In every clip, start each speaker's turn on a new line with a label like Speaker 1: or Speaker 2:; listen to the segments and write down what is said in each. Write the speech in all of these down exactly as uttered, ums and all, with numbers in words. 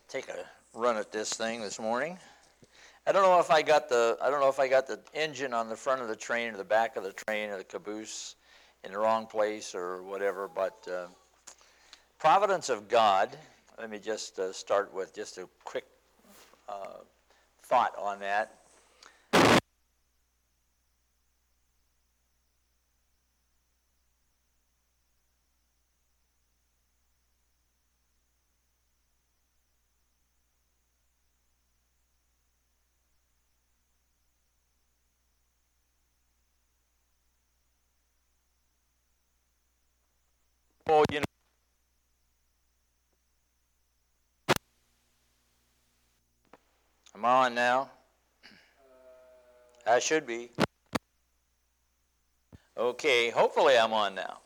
Speaker 1: take a run at this thing this morning. I don't know if I got the I don't know if I got the engine on the front of the train or the back of the train or the caboose in the wrong place or whatever, but uh, providence of God. Let me just uh, start with just a quick uh, thought on that. Oh, you know, am I on now? I should be. Okay, hopefully I'm on now.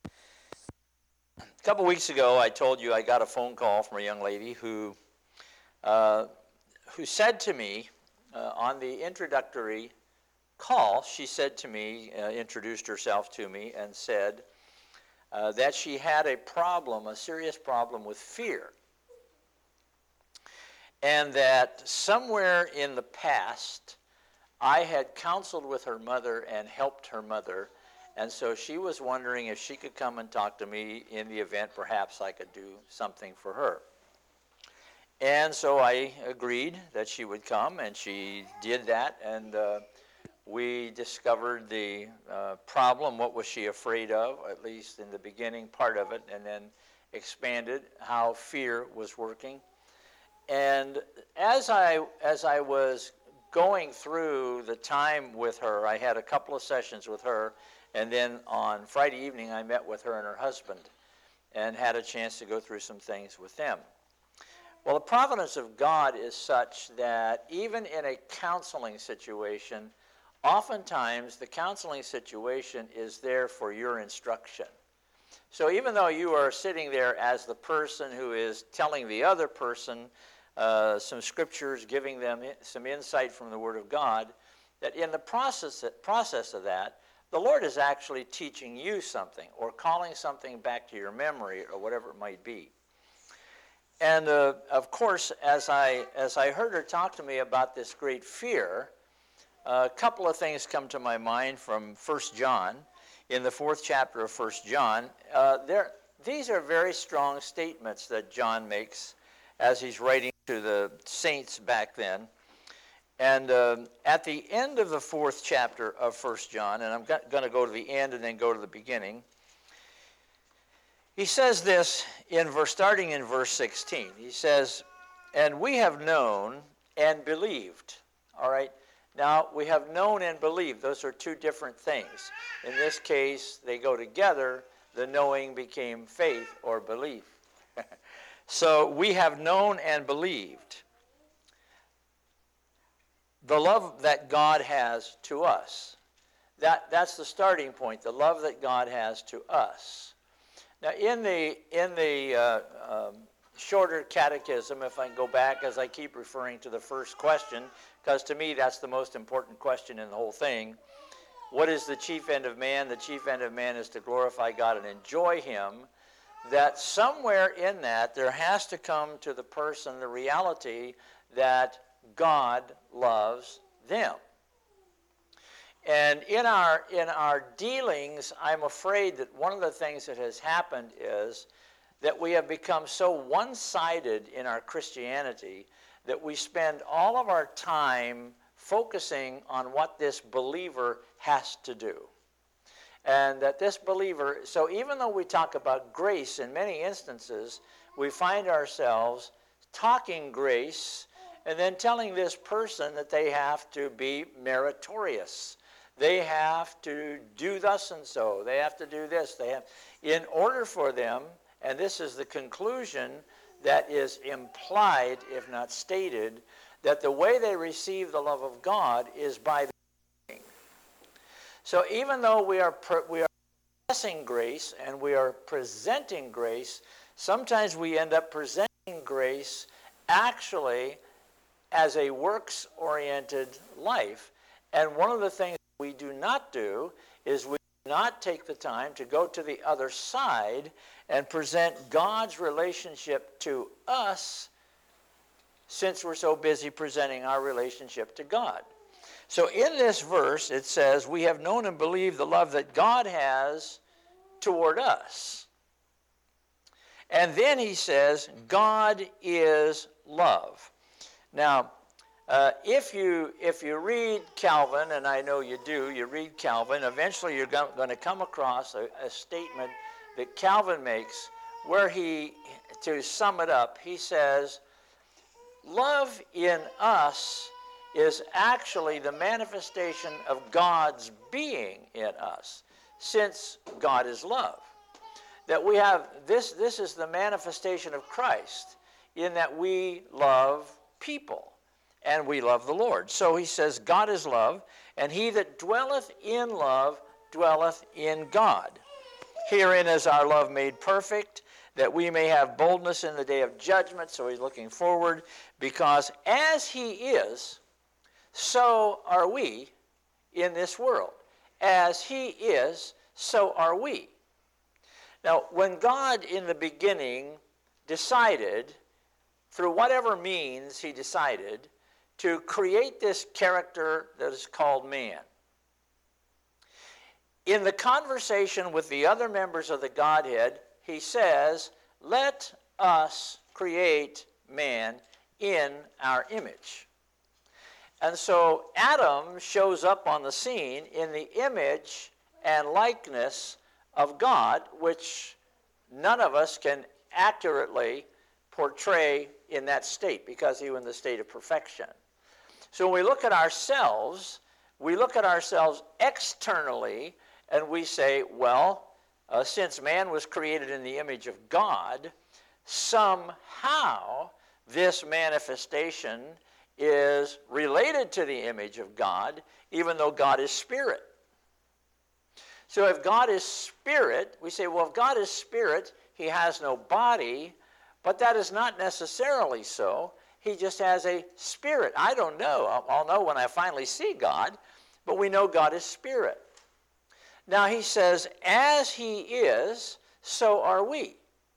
Speaker 1: A couple weeks ago, I told you I got a phone call from a young lady who, uh, who said to me uh, on the introductory call, she said to me, uh, introduced herself to me, and said uh, that she had a problem, a serious problem with fear, and that somewhere in the past, I had counseled with her mother and helped her mother. And so she was wondering if she could come and talk to me in the event perhaps I could do something for her. And so I agreed that she would come, and she did that, and uh, we discovered the uh, problem, what was she afraid of, at least in the beginning part of it, and then expanded how fear was working. And as I, as I was going through the time with her, I had a couple of sessions with her, and then on Friday evening I met with her and her husband and had a chance to go through some things with them. Well, the providence of God is such that even in a counseling situation, oftentimes the counseling situation is there for your instruction. So even though you are sitting there as the person who is telling the other person uh, some scriptures, giving them some insight from the Word of God, that in the process, process of that, the Lord is actually teaching you something or calling something back to your memory or whatever it might be. And uh, of course, as I, as I heard her talk to me about this great fear, a couple of things come to my mind from First John. In the fourth chapter of First John, uh, there, these are very strong statements that John makes as he's writing to the saints back then. And uh, at the end of the fourth chapter of First John, and I'm going to go to the end and then go to the beginning, he says this in verse, starting in verse sixteen. He says, "And we have known and believed." All right. Now, we have known and believed. Those are two different things. In this case, they go together. The knowing became faith or belief. So we have known and believed the love that God has to us. That, that's the starting point, the love that God has to us. Now, in the, in the uh, um, shorter catechism, if I can go back, as I keep referring to the first question, because to me that's the most important question in the whole thing. What is the chief end of man? The chief end of man is to glorify God and enjoy Him. That somewhere in that there has to come to the person the reality that God loves them. And in our, in our dealings, I'm afraid that one of the things that has happened is that we have become so one-sided in our Christianity that we spend all of our time focusing on what this believer has to do. And that this believer, so even though we talk about grace in many instances, we find ourselves talking grace and then telling this person that they have to be meritorious. They have to do thus and so. They have to do this. They have, in order for them, and this is the conclusion that is implied, if not stated, that the way they receive the love of God is by the giving. So even though we are we are professing grace and we are presenting grace, sometimes we end up presenting grace actually as a works-oriented life. And one of the things we do not do is we do not take the time to go to the other side and present God's relationship to us since we're so busy presenting our relationship to God. So in this verse, it says, we have known and believed the love that God has toward us. And then he says, God is love. Now, uh, if you if you read Calvin, and I know you do, you read Calvin, eventually you're going to come across a, a statement that Calvin makes where he, to sum it up, he says, love in us is actually the manifestation of God's being in us, since God is love. That we have, this, this is the manifestation of Christ, in that we love people, and we love the Lord. So he says, God is love, and he that dwelleth in love dwelleth in God. Herein is our love made perfect, that we may have boldness in the day of judgment. So he's looking forward, because as he is, so are we in this world. As he is, so are we. Now, when God in the beginning decided, through whatever means he decided, to create this character that is called man, in the conversation with the other members of the Godhead, he says, let us create man in our image. And so Adam shows up on the scene in the image and likeness of God, which none of us can accurately portray in that state, because he was in the state of perfection. So when we look at ourselves, we look at ourselves externally, and we say, well, uh, since man was created in the image of God, somehow this manifestation is related to the image of God, even though God is spirit. So if God is spirit, we say, well, if God is spirit, he has no body, but that is not necessarily so. He just has a spirit. I don't know. I'll, I'll know when I finally see God, but we know God is spirit. Now he says, as he is, so are we.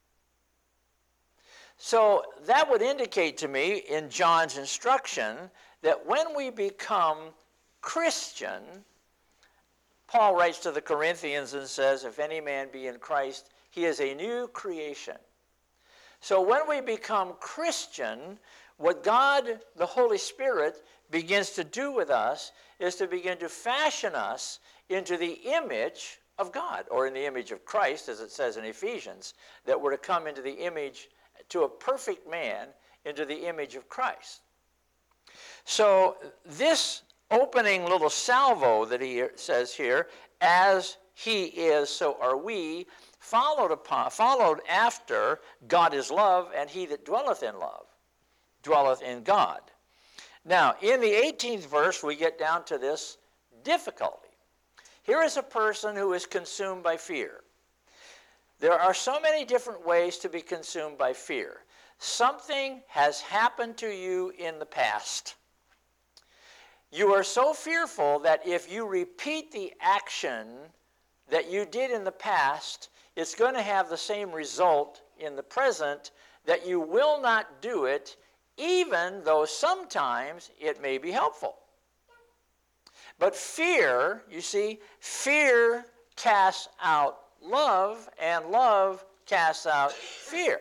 Speaker 1: So that would indicate to me in John's instruction that when we become Christian, Paul writes to the Corinthians and says, if any man be in Christ, he is a new creation. So when we become Christian, what God, the Holy Spirit, begins to do with us is to begin to fashion us into the image of God, or in the image of Christ, as it says in Ephesians, that we're to come into the image, to a perfect man, into the image of Christ. So this opening little salvo that he says here, as he is, so are we, followed upon, followed after God is love, and he that dwelleth in love dwelleth in God. Now, in the eighteenth verse, we get down to this difficulty. Here is a person who is consumed by fear. There are so many different ways to be consumed by fear. Something has happened to you in the past. You are so fearful that if you repeat the action that you did in the past, it's going to have the same result in the present, that you will not do it, even though sometimes it may be helpful. But fear, you see, fear casts out love, and love casts out fear.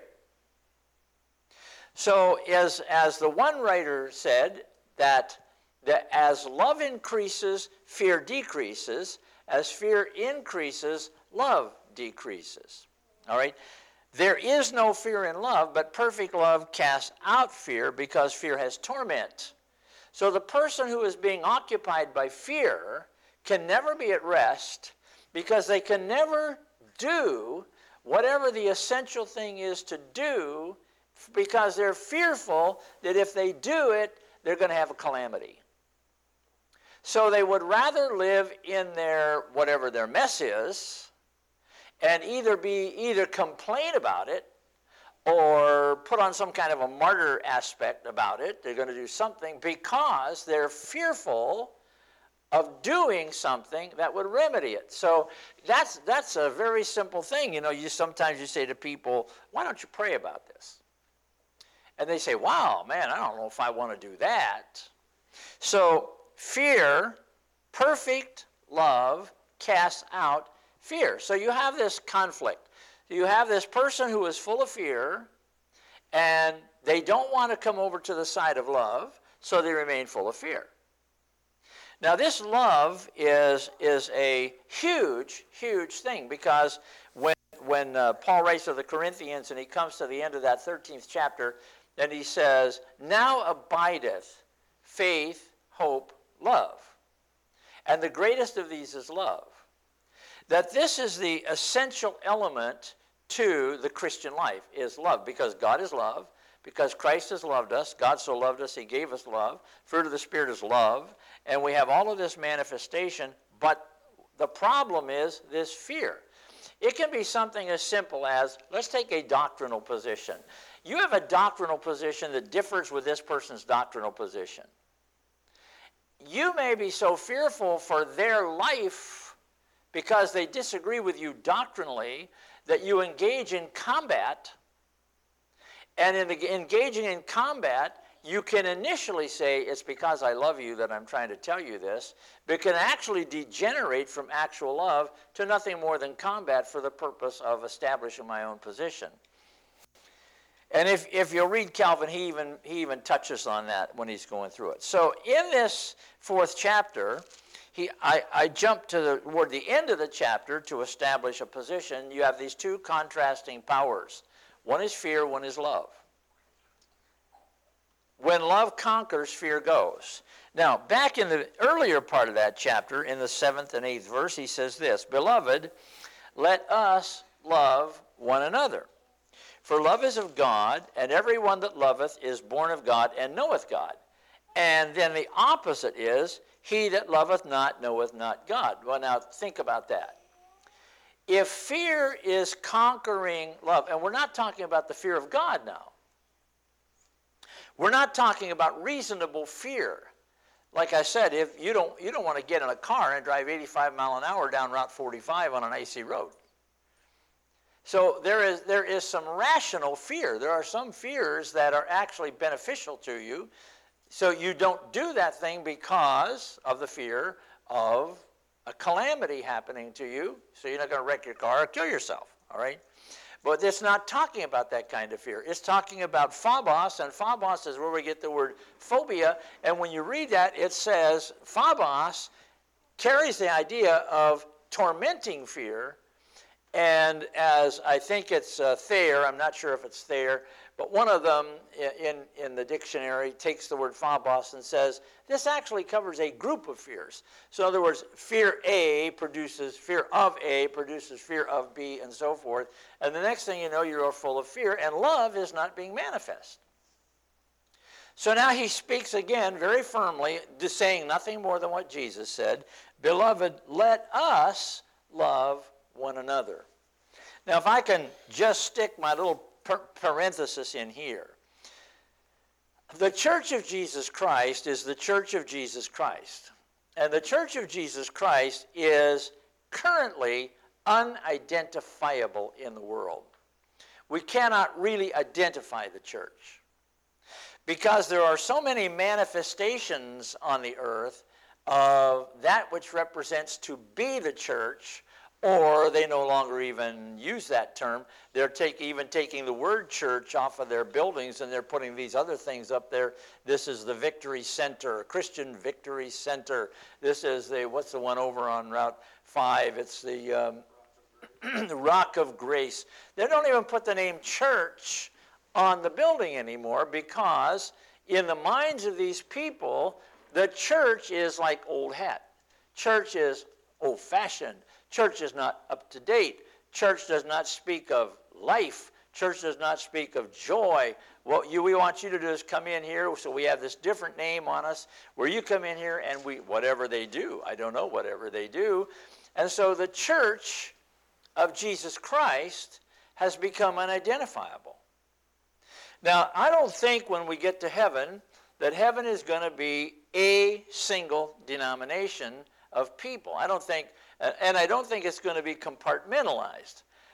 Speaker 1: So as, as the one writer said, that, that as love increases, fear decreases. As fear increases, love decreases. All right? There is no fear in love, but perfect love casts out fear, because fear has torment. So the person who is being occupied by fear can never be at rest, because they can never do whatever the essential thing is to do, because they're fearful that if they do it, they're going to have a calamity. So they would rather live in their, whatever their mess is, and either be, either complain about it, or put on some kind of a martyr aspect about it. They're going to do something because they're fearful of doing something that would remedy it. So that's, that's a very simple thing. You know, you sometimes you say to people, why don't you pray about this? And they say, wow, man, I don't know if I want to do that. So fear, perfect love casts out fear. So you have this conflict. You have this person who is full of fear, and they don't want to come over to the side of love, so they remain full of fear. Now this love is, is a huge, huge thing, because when, when uh, Paul writes to the Corinthians and he comes to the end of that thirteenth chapter, and he says, now abideth faith, hope, love. And the greatest of these is love. That this is the essential element to the Christian life, is love, because God is love, because Christ has loved us. God so loved us, he gave us love. Fruit of the Spirit is love. And we have all of this manifestation, but the problem is this fear. It can be something as simple as, let's take a doctrinal position. You have a doctrinal position that differs with this person's doctrinal position. You may be so fearful for their life because they disagree with you doctrinally that you engage in combat. And in the, engaging in combat, you can initially say, it's because I love you that I'm trying to tell you this, but it can actually degenerate from actual love to nothing more than combat for the purpose of establishing my own position. And if, if you'll read Calvin, he even, he even touches on that when he's going through it. So in this fourth chapter, he, I, I jump to the, toward the end of the chapter to establish a position. You have these two contrasting powers. One is fear, one is love. When love conquers, fear goes. Now, back in the earlier part of that chapter, in the seventh and eighth verse, he says this, Beloved, let us love one another. For love is of God, and every one that loveth is born of God and knoweth God. And then the opposite is, he that loveth not knoweth not God. Well, now think about that. If fear is conquering love, and we're not talking about the fear of God now. We're not talking about reasonable fear. Like I said, if you don't, you don't want to get in a car and drive eighty-five mile an hour down Route forty-five on an icy road. So there is, there is some rational fear. There are some fears that are actually beneficial to you. So you don't do that thing because of the fear of a calamity happening to you. So you're not going to wreck your car or kill yourself, all right? But it's not talking about that kind of fear. It's talking about phobos, and phobos is where we get the word phobia. And when you read that, it says phobos carries the idea of tormenting fear. And as I think it's uh, Thayer, I'm not sure if it's Thayer, but one of them in, in the dictionary takes the word phobos and says, this actually covers a group of fears. So in other words, fear A produces, fear of A produces fear of B, and so forth. And the next thing you know, you're full of fear, and love is not being manifest. So now he speaks again very firmly, saying nothing more than what Jesus said, Beloved, let us love one another. Now, if I can just stick my little per parenthesis in here. The Church of Jesus Christ is the Church of Jesus Christ. And the Church of Jesus Christ is currently unidentifiable in the world. We cannot really identify the church because there are so many manifestations on the earth of that which represents to be the church, or they no longer even use that term. They're take, even taking the word church off of their buildings, and they're putting these other things up there. This is the Victory Center, Christian Victory Center. This is the, what's the one over on Route five? It's the, um, the Rock of Grace. They don't even put the name church on the building anymore because in the minds of these people, the church is like old hat. Church is old-fashioned. Church is not up to date. Church does not speak of life. Church does not speak of joy. What you, we want you to do is come in here, so we have this different name on us, where you come in here and we, whatever they do, I don't know, whatever they do. And so the church of Jesus Christ has become unidentifiable. Now, I don't think when we get to heaven that heaven is going to be a single denomination of people. I don't think, and I don't think it's going to be compartmentalized.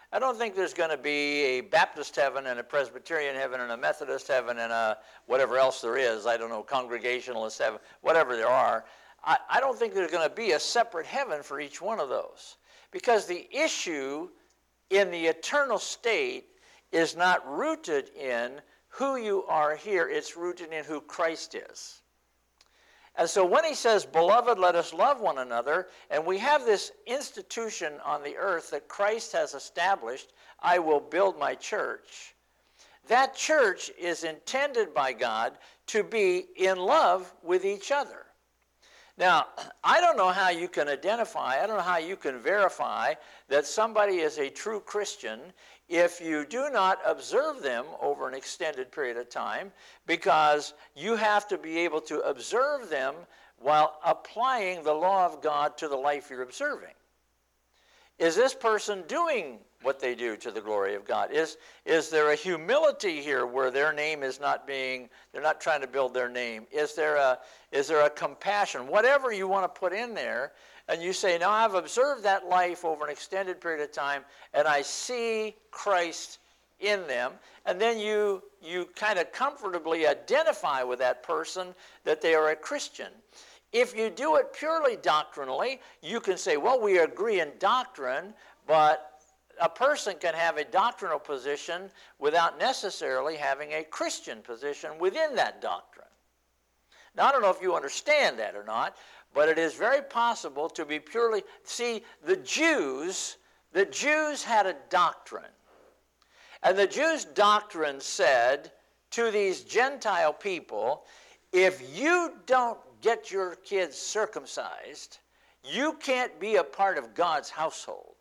Speaker 1: I don't think there's going to be a Baptist heaven and a Presbyterian heaven and a Methodist heaven and a whatever else there is. I don't know, Congregationalist heaven, whatever there are. I, I don't think there's going to be a separate heaven for each one of those. Because the issue in the eternal state is not rooted in who you are here. It's rooted in who Christ is. And so when he says, beloved, let us love one another, and we have this institution on the earth that Christ has established, I will build my church. That church is intended by God to be in love with each other. Now, I don't know how you can identify, I don't know how you can verify that somebody is a true Christian if you do not observe them over an extended period of time, because you have to be able to observe them while applying the law of God to the life you're observing. Is this person doing what they do to the glory of God? Is, is there a humility here where their name is not being, they're not trying to build their name? Is there a, is there a compassion? Whatever you want to put in there, and you say, now I've observed that life over an extended period of time, and I see Christ in them, and then you, you kind of comfortably identify with that person that they are a Christian. If you do it purely doctrinally, you can say, well, we agree in doctrine, but a person can have a doctrinal position without necessarily having a Christian position within that doctrine. Now, I don't know if you understand that or not, but it is very possible to be purely... See, the Jews, the Jews had a doctrine. And the Jews' doctrine said to these Gentile people, if you don't get your kids circumcised, you can't be a part of God's household.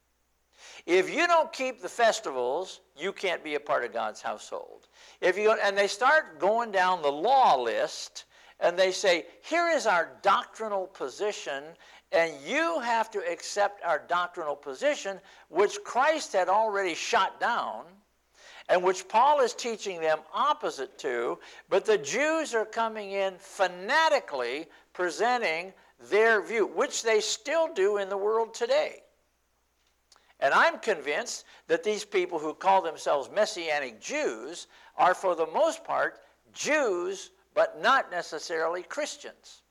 Speaker 1: If you don't keep the festivals, you can't be a part of God's household. If you, and they start going down the law list, and they say, here is our doctrinal position, and you have to accept our doctrinal position, which Christ had already shot down, and which Paul is teaching them opposite to, but the Jews are coming in fanatically presenting their view, which they still do in the world today. And I'm convinced that these people who call themselves Messianic Jews are, for the most part, Jews, but not necessarily Christians.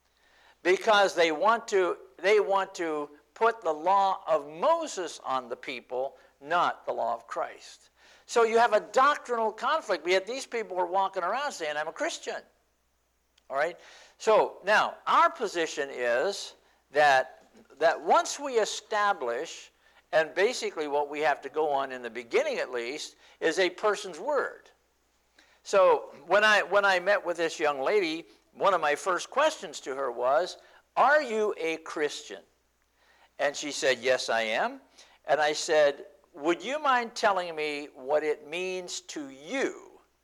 Speaker 1: Because they want to, they want to put the law of Moses on the people, not the law of Christ. So you have a doctrinal conflict, yet these people are walking around saying, I'm a Christian. All right? So now, our position is that, that once we establish, and basically what we have to go on in the beginning at least, is a person's word. So when I, when I met with this young lady, one of my first questions to her was, are you a Christian? And she said, yes, I am. And I said, would you mind telling me what it means to you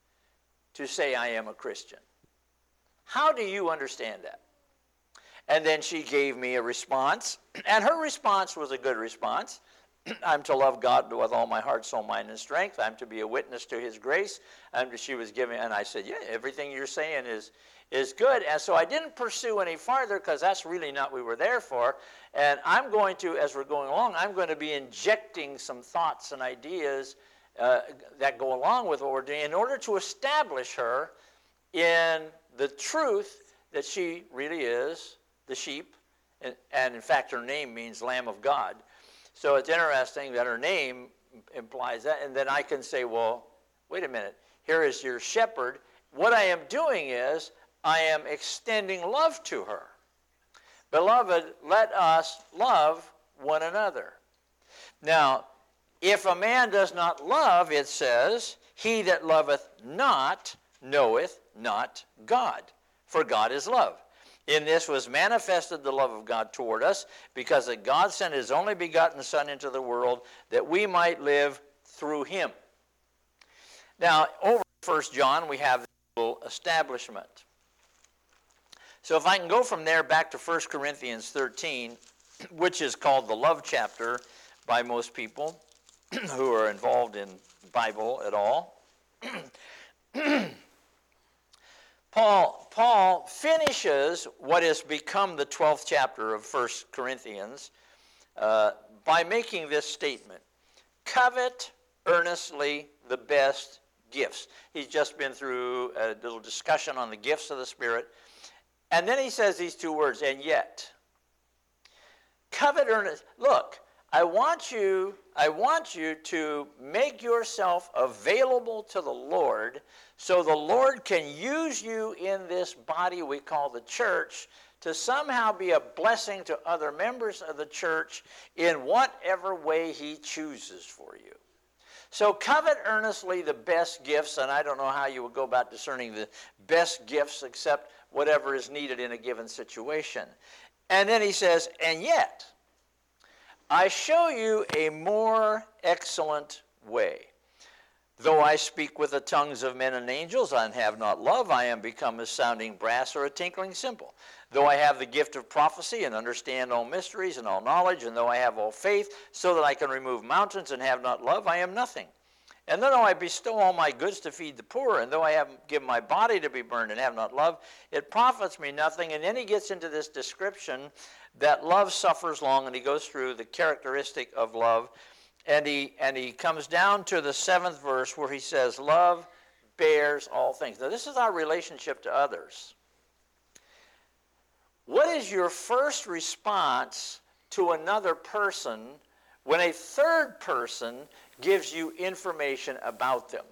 Speaker 1: to say I am a Christian? How do you understand that? And then she gave me a response, and her response was a good response. I'm to love God with all my heart, soul, mind, and strength. I'm to be a witness to his grace. And she was giving, and I said, yeah, everything you're saying is, is good. And so I didn't pursue any farther because that's really not what we were there for. And I'm going to, as we're going along, I'm going to be injecting some thoughts and ideas uh, that go along with what we're doing in order to establish her in the truth that she really is the sheep. And, and in fact, her name means Lamb of God. So it's interesting that her name implies that. And then I can say, well, wait a minute. Here is your shepherd. What I am doing is I am extending love to her. Beloved, let us love one another. Now, if a man does not love, it says, he that loveth not knoweth not God, for God is love. In this was manifested the love of God toward us, because that God sent his only begotten Son into the world, that we might live through him. Now, over in First John, we have this little establishment. So if I can go from there back to First Corinthians thirteen, which is called the love chapter by most people who are involved in Bible at all. Paul, Paul finishes what has become the twelfth chapter of First Corinthians uh, by making this statement. covet earnestly the best gifts. He's just been through a little discussion on the gifts of the Spirit. And then he says these two words, and yet. Covet earnest. Look, I want you, I want you to make yourself available to the Lord so the Lord can use you in this body we call the church to somehow be a blessing to other members of the church in whatever way he chooses for you. So covet earnestly the best gifts, and I don't know how you would go about discerning the best gifts except whatever is needed in a given situation. And then he says, and yet, I show you a more excellent way. Though I speak with the tongues of men and angels and have not love, I am become as sounding brass or a tinkling cymbal. Though I have the gift of prophecy and understand all mysteries and all knowledge, and though I have all faith, so that I can remove mountains and have not love, I am nothing. And though I bestow all my goods to feed the poor, and though I have given my body to be burned and have not love, it profits me nothing. And then he gets into this description that love suffers long, and he goes through the characteristic of love. And he, and he comes down to the seventh verse where he says, love bears all things. Now, this is our relationship to others. What is your first response to another person when a third person gives you information about them?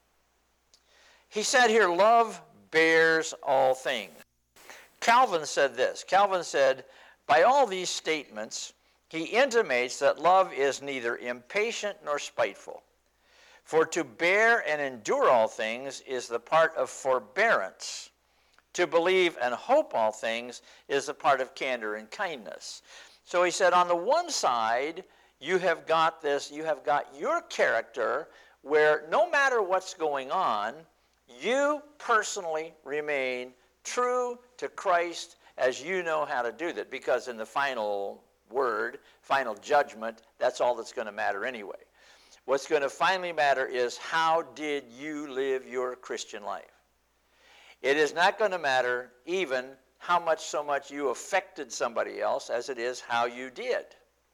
Speaker 1: He said here, love bears all things. Calvin said this. Calvin said, by all these statements, he intimates that love is neither impatient nor spiteful. For to bear and endure all things is the part of forbearance. To believe and hope all things is the part of candor and kindness. So he said, on the one side, you have got this, you have got your character where no matter what's going on, you personally remain true to Christ as you know how to do that. Because in the final word, final judgment, that's all that's going to matter anyway. What's going to finally matter is how did you live your Christian life? It is not going to matter even how much so much you affected somebody else as it is how you did.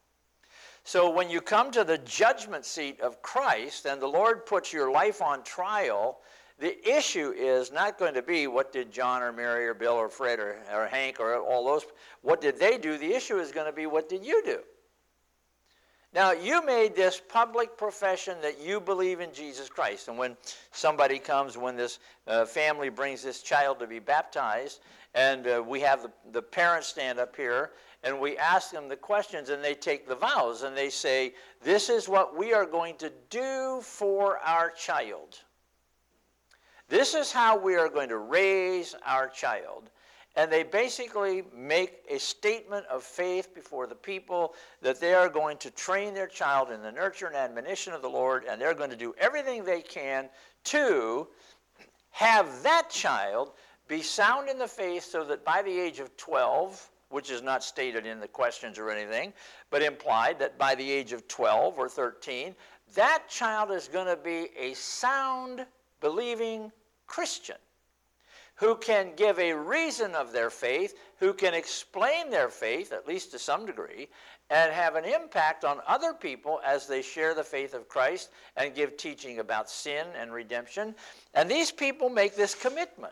Speaker 1: So when you come to the judgment seat of Christ and the Lord puts your life on trial, the issue is not going to be what did John or Mary or Bill or Fred or, or Hank or all those, what did they do? The issue is going to be what did you do? Now, you made this public profession that you believe in Jesus Christ. And when somebody comes, when this uh, family brings this child to be baptized, and uh, we have the, the parents stand up here, and we ask them the questions, and they take the vows, and they say, this is what we are going to do for our child. This is how we are going to raise our child. And they basically make a statement of faith before the people that they are going to train their child in the nurture and admonition of the Lord, and they're going to do everything they can to have that child be sound in the faith so that by the age of twelve, which is not stated in the questions or anything, but implied that by the age of twelve or thirteen, that child is going to be a sound, believing Christian who can give a reason of their faith, who can explain their faith, at least to some degree, and have an impact on other people as they share the faith of Christ and give teaching about sin and redemption. And these people make this commitment.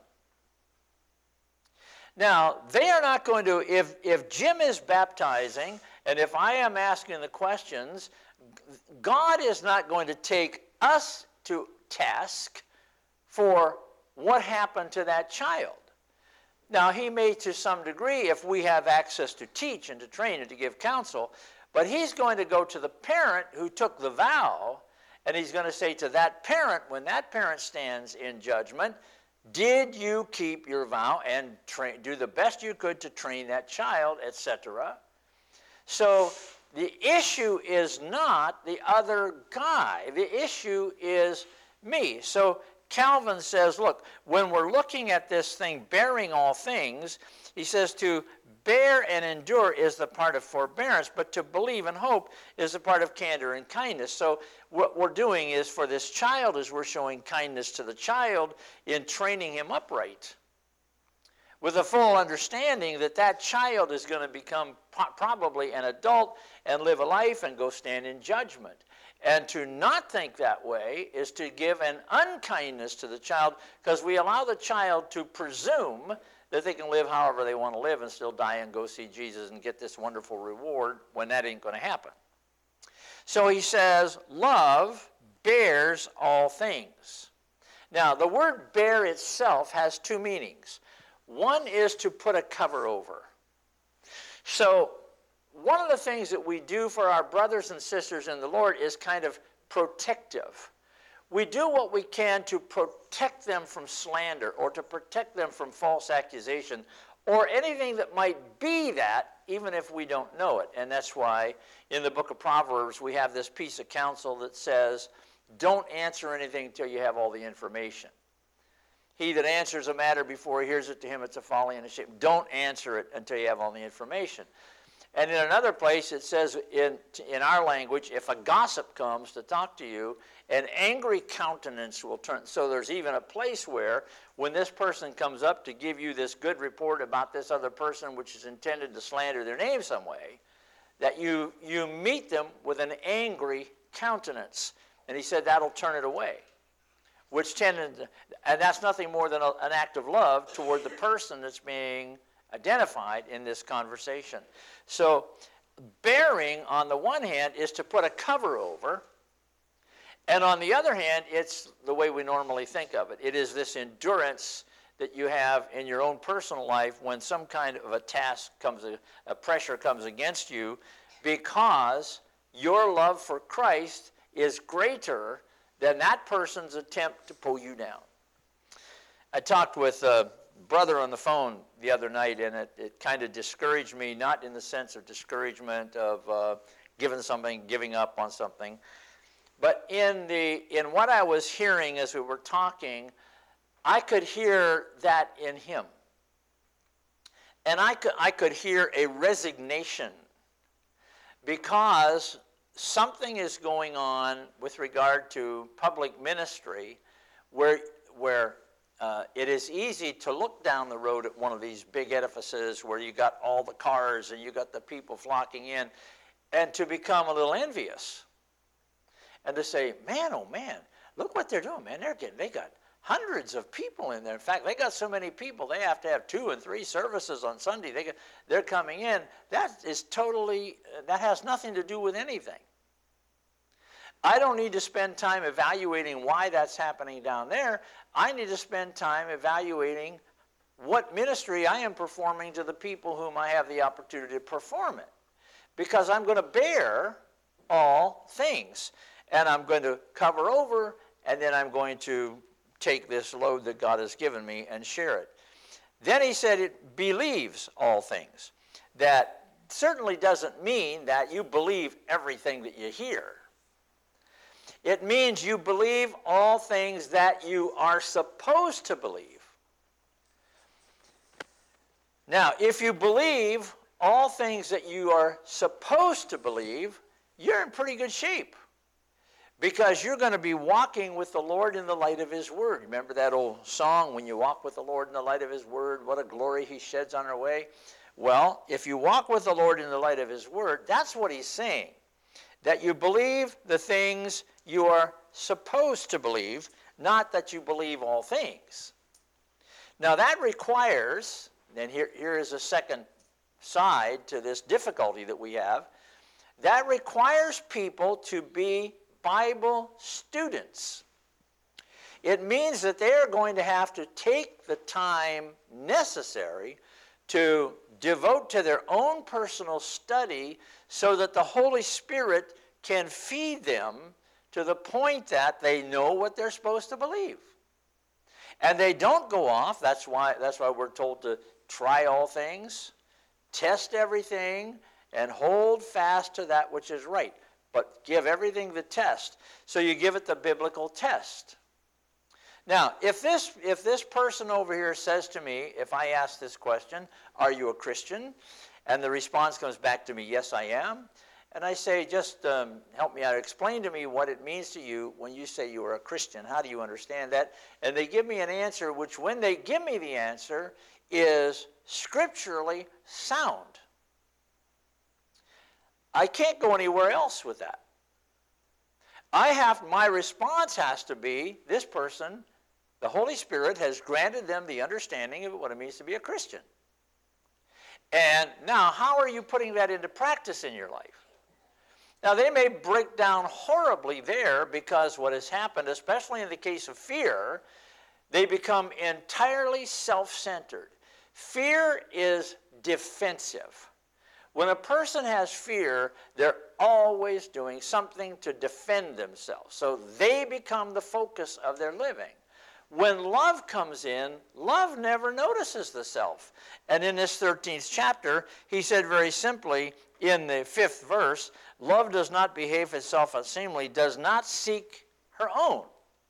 Speaker 1: Now, they are not going to, if, if Jim is baptizing, and if I am asking the questions, God is not going to take us to task for what happened to that child. Now, he may to some degree if we have access to teach and to train and to give counsel, but he's going to go to the parent who took the vow, and he's going to say to that parent, when that parent stands in judgment, did you keep your vow and train, do the best you could to train that child, et cetera. So the issue is not the other guy. The issue is me. So Calvin says, look, when we're looking at this thing, bearing all things, he says to bear and endure is the part of forbearance, but to believe and hope is the part of candor and kindness. So what we're doing is for this child is we're showing kindness to the child in training him upright, with a full understanding that that child is going to become po- probably an adult and live a life and go stand in judgment. And to not think that way is to give an unkindness to the child, because we allow the child to presume that they can live however they want to live and still die and go see Jesus and get this wonderful reward, when that ain't going to happen. So he says, love bears all things. Now, the word bear itself has two meanings. One is to put a cover over. So one of the things that we do for our brothers and sisters in the Lord is kind of protective. We do what we can to protect them from slander, or to protect them from false accusation, or anything that might be that, even if we don't know it. And that's why in the book of Proverbs we have this piece of counsel that says, don't answer anything until you have all the information. He that answers a matter before he hears it, to him it's a folly and a shame. Don't answer it until you have all the information. And in another place it says in, in our language, if a gossip comes to talk to you, an angry countenance will turn. So there's even a place where when this person comes up to give you this good report about this other person, which is intended to slander their name some way, that you, you meet them with an angry countenance. And he said that'll turn it away. Which tended, to, and that's nothing more than a, an act of love toward the person that's being identified in this conversation. So bearing, on the one hand, is to put a cover over, and on the other hand, it's the way we normally think of it. It is this endurance that you have in your own personal life when some kind of a task comes, a, a pressure comes against you, because your love for Christ is greater than that person's attempt to pull you down. I talked with a brother on the phone the other night, and it, it kind of discouraged me, not in the sense of discouragement of uh, giving something, giving up on something, but in the in what I was hearing as we were talking, I could hear that in him. And I could, I could hear a resignation, because something is going on with regard to public ministry where, where uh, it is easy to look down the road at one of these big edifices where you got all the cars and you got the people flocking in, and to become a little envious. And to say, man, oh man, look what they're doing, man. They're getting, they got hundreds of people in there. In fact, they got so many people, they have to have two and three services on Sunday. They get, they're coming in. That is totally, that has nothing to do with anything. I don't need to spend time evaluating why that's happening down there. I need to spend time evaluating what ministry I am performing to the people whom I have the opportunity to perform it. Because I'm going to bear all things. And I'm going to cover over, and then I'm going to take this load that God has given me and share it. Then he said it believes all things. That certainly doesn't mean that you believe everything that you hear. It means you believe all things that you are supposed to believe. Now, if you believe all things that you are supposed to believe, you're in pretty good shape. Because you're going to be walking with the Lord in the light of his word. Remember that old song, when you walk with the Lord in the light of his word, what a glory he sheds on our way? Well, if you walk with the Lord in the light of his word, that's what he's saying. That you believe the things you are supposed to believe, not that you believe all things. Now that requires, and here, here is a second side to this difficulty that we have, that requires people to be Bible students. It means that they are going to have to take the time necessary to devote to their own personal study so that the Holy Spirit can feed them to the point that they know what they're supposed to believe. And they don't go off. That's why, that's why we're told to try all things, test everything, and hold fast to that which is right. But give everything the test. So you give it the biblical test. Now, if this, if this person over here says to me, if I ask this question, are you a Christian? And the response comes back to me, yes, I am. And I say, just um, help me out. Explain to me what it means to you when you say you are a Christian. How do you understand that? And they give me an answer, which when they give me the answer is scripturally sound. I can't go anywhere else with that. I have, my response has to be, this person, the Holy Spirit has granted them the understanding of what it means to be a Christian. And now, how are you putting that into practice in your life? Now, they may break down horribly there because what has happened, especially in the case of fear, they become entirely self-centered. Fear is defensive. When a person has fear, they're always doing something to defend themselves. So they become the focus of their living. When love comes in, love never notices the self. And in this thirteenth chapter, he said very simply in the fifth verse, love does not behave itself unseemly, does not seek her own.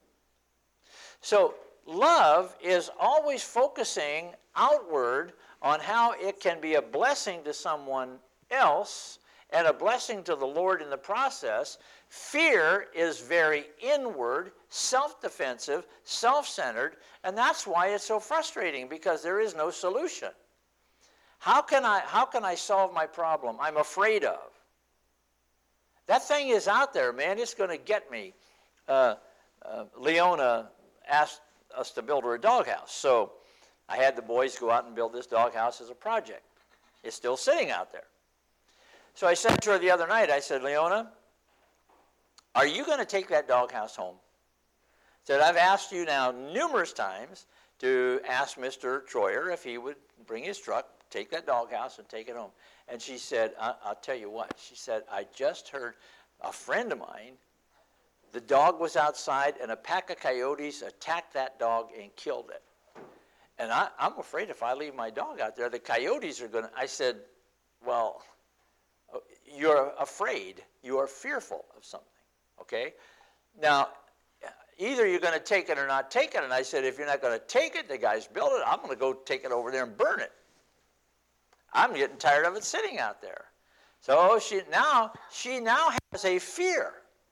Speaker 1: So love is always focusing outward on how it can be a blessing to someone else and a blessing to the Lord in the process. Fear is very inward, self-defensive, self-centered, and that's why it's so frustrating, because there is no solution. How can I, how can I solve my problem? I'm afraid of. That thing is out there, man. It's going to get me. Uh, uh, Leona asked us to build her a doghouse, so I had the boys go out and build this doghouse as a project. It's still sitting out there. So I said to her the other night, I said, Leona, are you going to take that doghouse home? I said, I've asked you now numerous times to ask Mister Troyer if he would bring his truck, take that doghouse, and take it home. And she said, I- I'll tell you what. She said, I just heard a friend of mine, the dog was outside, and a pack of coyotes attacked that dog and killed it. And I, I'm afraid if I leave my dog out there, the coyotes are going to, I said, well, you're afraid, you are fearful of something, okay? Now, either you're going to take it or not take it. And I said, if you're not going to take it, the guys built it, I'm going to go take it over there and burn it. I'm getting tired of it sitting out there. So she now, she now has a fear.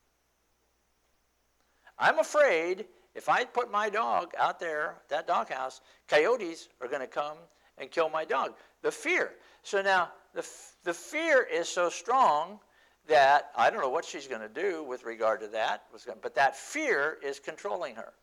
Speaker 1: I'm afraid if I put my dog out there, that doghouse, coyotes are going to come and kill my dog. The fear. So now the, the fear is so strong that I don't know what she's going to do with regard to that, but that fear is controlling her.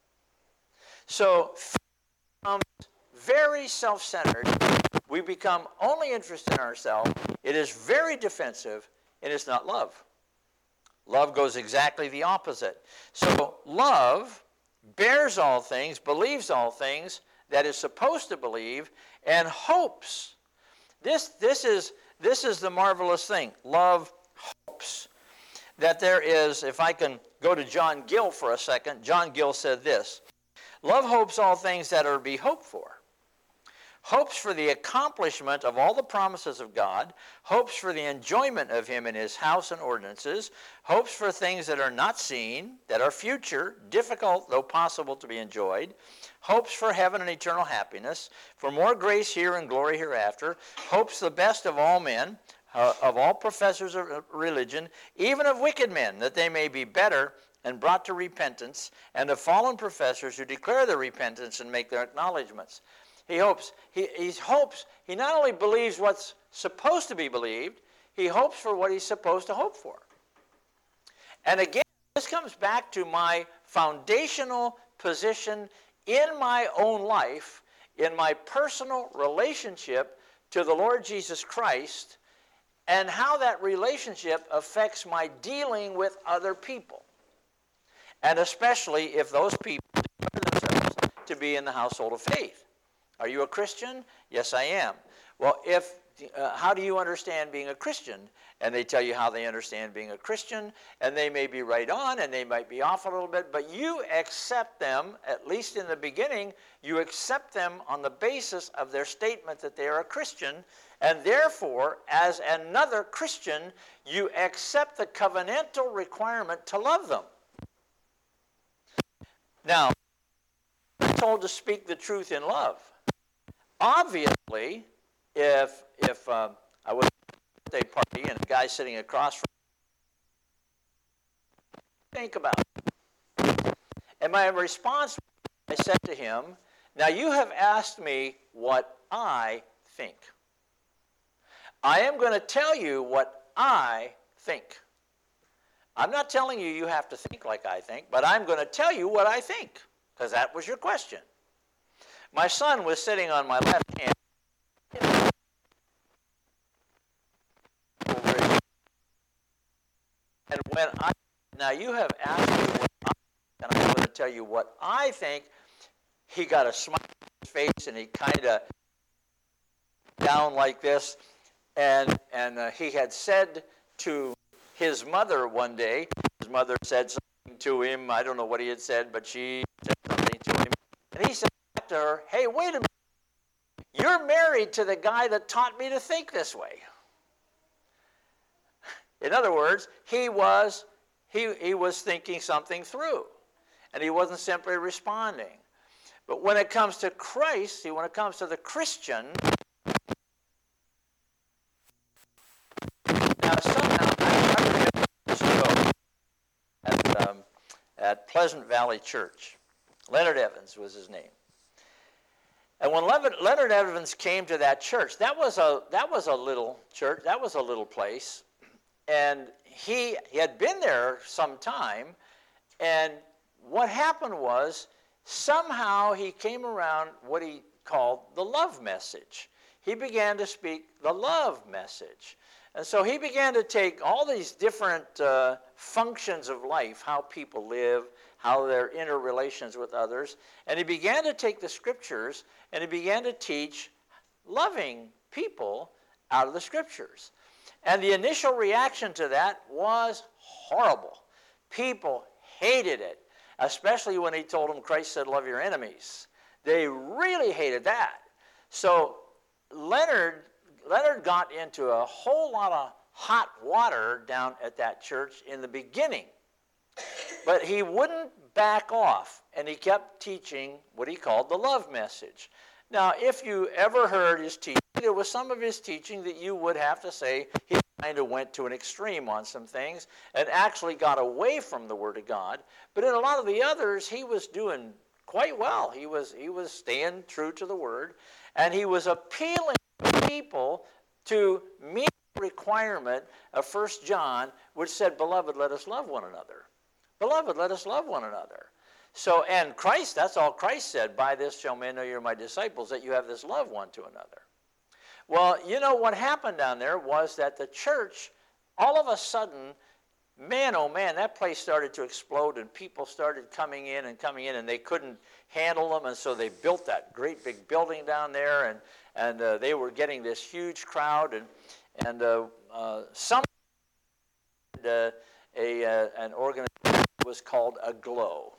Speaker 1: So fear becomes very self-centered. We become only interested in ourselves. It is very defensive, and it's not love. Love goes exactly the opposite. So love bears all things, believes all things, that is supposed to believe, and hopes. This, this, is, this is the marvelous thing. Love hopes. That there is, if I can go to John Gill for a second, John Gill said this, love hopes all things that are to be hoped for. Hopes for the accomplishment of all the promises of God, hopes for the enjoyment of him in his house and ordinances, hopes for things that are not seen, that are future, difficult though possible to be enjoyed, hopes for heaven and eternal happiness, for more grace here and glory hereafter, hopes the best of all men, uh, of all professors of religion, even of wicked men, that they may be better and brought to repentance, and of fallen professors who declare their repentance and make their acknowledgments. He hopes, he, he hopes, he not only believes what's supposed to be believed, he hopes for what he's supposed to hope for. And again, this comes back to my foundational position in my own life, in my personal relationship to the Lord Jesus Christ, and how that relationship affects my dealing with other people. And especially if those people declare themselves to be in the household of faith. Are you a Christian? Yes, I am. Well, if uh, how do you understand being a Christian? And they tell you how they understand being a Christian, and they may be right on, and they might be off a little bit, but you accept them, at least in the beginning, you accept them on the basis of their statement that they are a Christian, and therefore, as another Christian, you accept the covenantal requirement to love them. Now, we're told to speak the truth in love. Obviously, if if um, I was at a birthday party and a guy sitting across from me, think about it. And my response, I said to him, now you have asked me what I think. I am going to tell you what I think. I'm not telling you you have to think like I think, but I'm going to tell you what I think, because that was your question. My son was sitting on my left hand. And when I, now you have asked me what I think, and I'm going to tell you what I think. He got a smile on his face, and he kind of down like this, and and uh, he had said to his mother one day, his mother said something to him, I don't know what he had said, but she said something to him, and he said back to her, hey, wait a minute, you're married to the guy that taught me to think this way. In other words, he was, he, he was thinking something through, and he wasn't simply responding. But when it comes to Christ, see, when it comes to the Christian, now somehow, I remember years ago at, um, at Pleasant Valley Church. Leonard Evans was his name. And when Leonard Evans came to that church, that was a, that was a little church, that was a little place. And he, he had been there some time, and what happened was, somehow he came around what he called the love message. He began to speak the love message. And so he began to take all these different uh, functions of life, how people live, how their interrelations with others, and he began to take the scriptures and he began to teach loving people out of the scriptures. And the initial reaction to that was horrible. People hated it. Especially when he told them Christ said, love your enemies. They really hated that. So Leonard, Leonard got into a whole lot of hot water down at that church in the beginning. But he wouldn't back off, and he kept teaching what he called the love message. Now, if you ever heard his teaching, there was some of his teaching that you would have to say he kind of went to an extreme on some things and actually got away from the Word of God. But in a lot of the others, he was doing quite well. He was, he was staying true to the Word, and he was appealing to people to meet the requirement of First John, which said, Beloved, let us love one another. Beloved, let us love one another. So, and Christ, that's all Christ said, by this shall men know you're my disciples, that you have this love one to another. Well, you know what happened down there was that the church, all of a sudden, man, oh man, that place started to explode, and people started coming in and coming in, and they couldn't handle them, and so they built that great big building down there, and, and uh, they were getting this huge crowd, and, and uh, uh, some, uh, a, uh, an organization was called Aglow.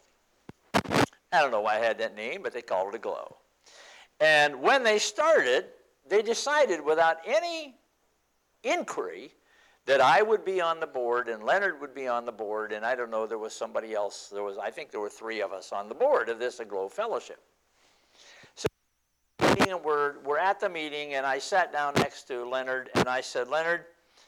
Speaker 1: I don't know why I had that name, but they called it Aglow. And when they started, they decided without any inquiry that I would be on the board and Leonard would be on the board, and I don't know, there was somebody else. There was, I think there were three of us on the board of this Aglow Fellowship. So we're, we're at the meeting, and I sat down next to Leonard, and I said, Leonard,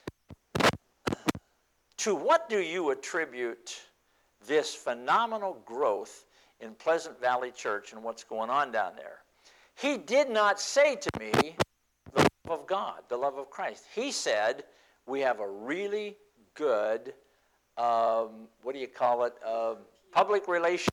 Speaker 1: to what do you attribute this phenomenal growth in Pleasant Valley Church and what's going on down there? He did not say to me the love of God, the love of Christ. He said, we have a really good, um, what do you call it, uh, public relations.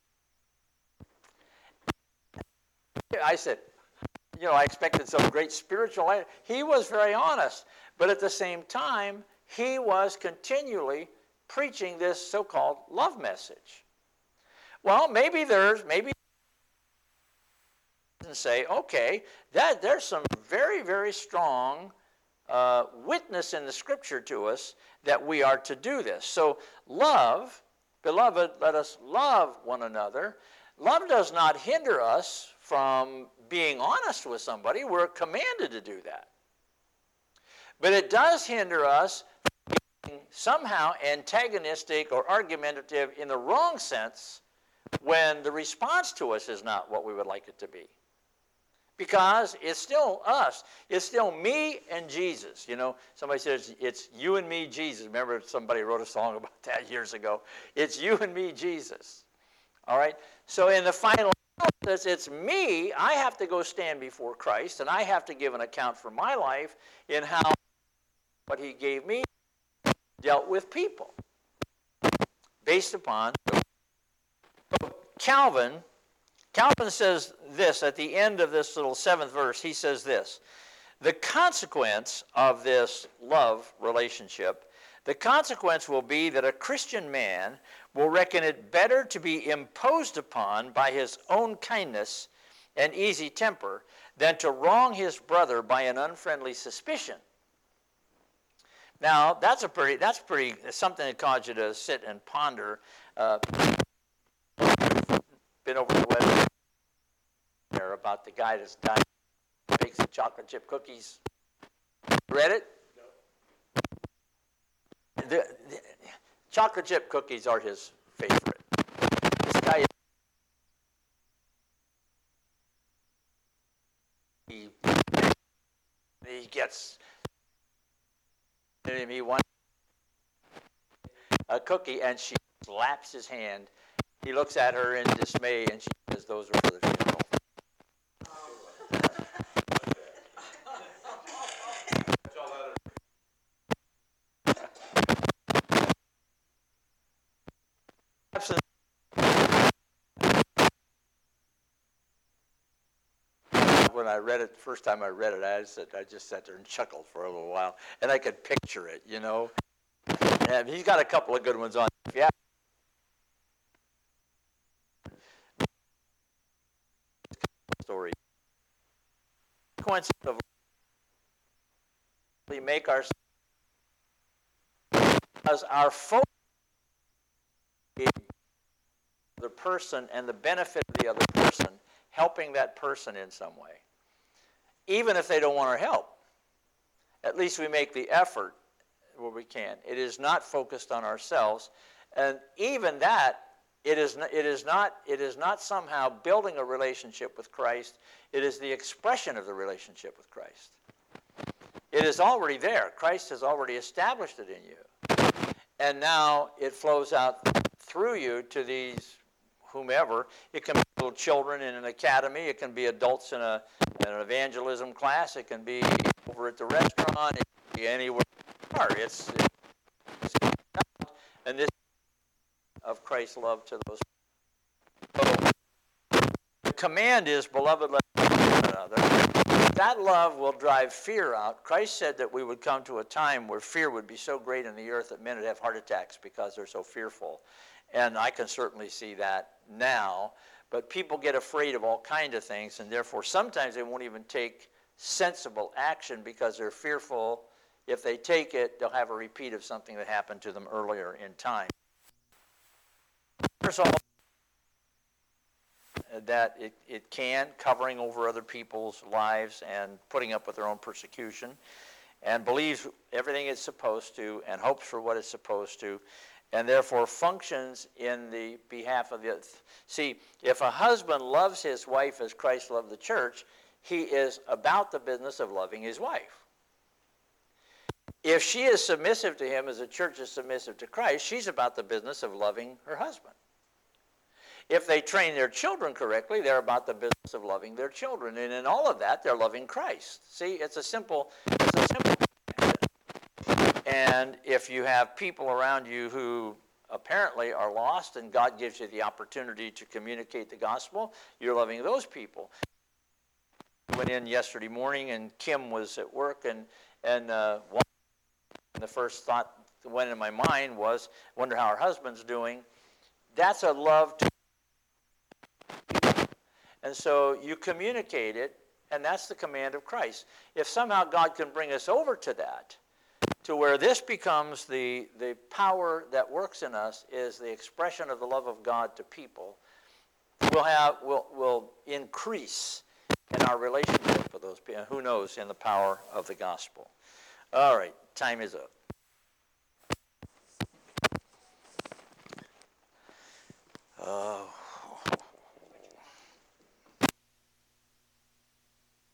Speaker 1: I said, you know, I expected some great spiritual. He was very honest, but at the same time, he was continually preaching this so-called love message. Well, maybe there's, maybe and say, okay, that there's some very, very strong uh, witness in the Scripture to us that we are to do this. So love, beloved, let us love one another. Love does not hinder us from being honest with somebody. We're commanded to do that. But it does hinder us from being somehow antagonistic or argumentative in the wrong sense when the response to us is not what we would like it to be. Because it's still us. It's still me and Jesus. You know, somebody says, it's you and me, Jesus. Remember somebody wrote a song about that years ago. It's you and me, Jesus. All right? So in the final analysis, it's me. I have to go stand before Christ, and I have to give an account for my life in how what he gave me dealt with people. based upon. So Calvin, Calvin says this at the end of this little seventh verse. He says this: the consequence of this love relationship, the consequence will be that a Christian man will reckon it better to be imposed upon by his own kindness and easy temper than to wrong his brother by an unfriendly suspicion. Now, that's a pretty, that's pretty, something that caused you to sit and ponder. Uh, been over the web there about the guy that's dying, bakes the chocolate chip cookies. Read it? No. The, the, chocolate chip cookies are his favorite. This guy, he, he gets, he wants a cookie, and she slaps his hand. He looks at her in dismay, and she says, "Those are for the funeral." When I read it, the first time I read it, I, said, I just sat there and chuckled for a little while, and I could picture it, you know. And he's got a couple of good ones on. Yeah. Story. Consequence of we make our as our focus the person and the benefit of the other person, helping that person in some way. Even if they don't want our help, at least we make the effort where we can. It is not focused on ourselves, and even that, it is not, it is not, it is not somehow building a relationship with Christ. It is the expression of the relationship with Christ. It is already there. Christ has already established it in you, and now it flows out through you to these whomever. It can be little children in an academy. It can be adults in a an evangelism class. It can be over at the restaurant. It can be anywhere. It's, it's and this of Christ's love to those. So the command is, beloved, let us love one another. That love will drive fear out. Christ said that we would come to a time where fear would be so great in the earth that men would have heart attacks because they're so fearful. And I can certainly see that now. But people get afraid of all kinds of things, and therefore sometimes they won't even take sensible action because they're fearful. If they take it, they'll have a repeat of something that happened to them earlier in time. There's all that it, it can, covering over other people's lives and putting up with their own persecution, and believes everything it's supposed to and hopes for what it's supposed to, and therefore functions in the behalf of the other. See, if a husband loves his wife as Christ loved the church, he is about the business of loving his wife. If she is submissive to him as the church is submissive to Christ, she's about the business of loving her husband. If they train their children correctly, they're about the business of loving their children. And in all of that, they're loving Christ. See, it's a simple, it's a simple. And if you have people around you who apparently are lost and God gives you the opportunity to communicate the gospel, you're loving those people. I went in yesterday morning and Kim was at work, and, and uh, one, the first thought that went in my mind was, wonder how her husband's doing. That's a love to and so you communicate it, and that's the command of Christ. If somehow God can bring us over to that, to where this becomes the, the power that works in us is the expression of the love of God to people, we'll have we'll, we'll increase in our relationship with those people. Who knows, in the power of the gospel. All right, time is up.